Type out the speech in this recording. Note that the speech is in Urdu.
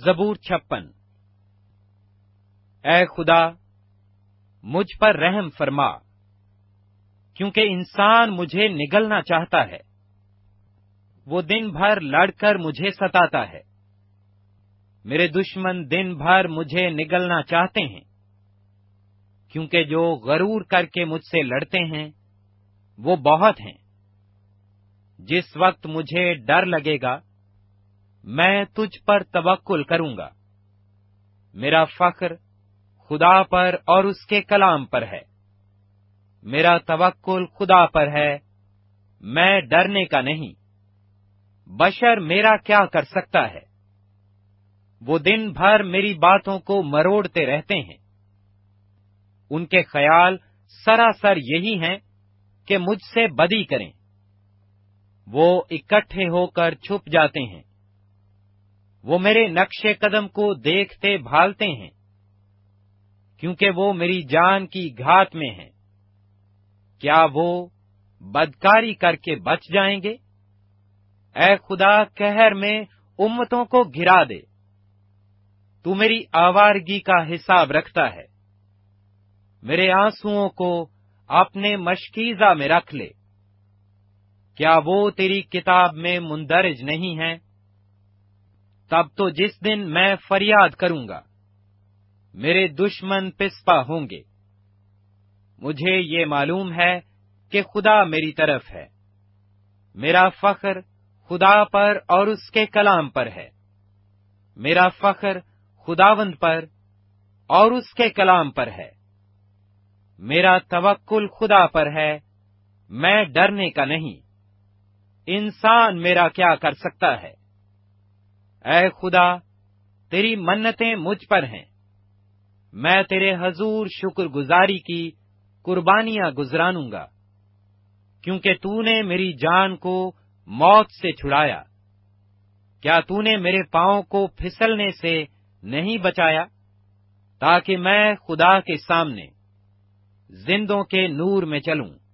زبور 56۔ اے خدا مجھ پر رحم فرما، کیونکہ انسان مجھے نگلنا چاہتا ہے، وہ دن بھر لڑ کر مجھے ستاتا ہے۔ میرے دشمن دن بھر مجھے نگلنا چاہتے ہیں، کیونکہ جو غرور کر کے مجھ سے لڑتے ہیں وہ بہت ہیں۔ جس وقت مجھے ڈر لگے گا میں تجھ پر توکل کروں گا۔ میرا فخر خدا پر اور اس کے کلام پر ہے، میرا توکل خدا پر ہے، میں ڈرنے کا نہیں۔ بشر میرا کیا کر سکتا ہے؟ وہ دن بھر میری باتوں کو مروڑتے رہتے ہیں۔ ان کے خیال سراسر یہی ہیں کہ مجھ سے بدی کریں۔ وہ اکٹھے ہو کر چھپ جاتے ہیں، وہ میرے نقش قدم کو دیکھتے بھالتے ہیں، کیونکہ وہ میری جان کی گھات میں ہیں۔ کیا وہ بدکاری کر کے بچ جائیں گے؟ اے خدا قہر میں امتوں کو گرا دے۔ تو میری آوارگی کا حساب رکھتا ہے، میرے آنسوؤں کو اپنے مشکیزہ میں رکھ لے۔ کیا وہ تیری کتاب میں مندرج نہیں ہیں؟ تب تو جس دن میں فریاد کروں گا میرے دشمن پسپا ہوں گے۔ مجھے یہ معلوم ہے کہ خدا میری طرف ہے، میرا فخر خدا پر اور اس کے کلام پر ہے، میرا فخر خداوند پر اور اس کے کلام پر ہے، میرا توکل خدا پر ہے، میں ڈرنے کا نہیں۔ انسان میرا کیا کر سکتا ہے؟ اے خدا تیری منتیں مجھ پر ہیں، میں تیرے حضور شکر گزاری کی قربانیاں گزرانوں گا، کیونکہ تو نے میری جان کو موت سے چھڑایا۔ کیا تو نے میرے پاؤں کو پھسلنے سے نہیں بچایا، تاکہ میں خدا کے سامنے زندوں کے نور میں چلوں؟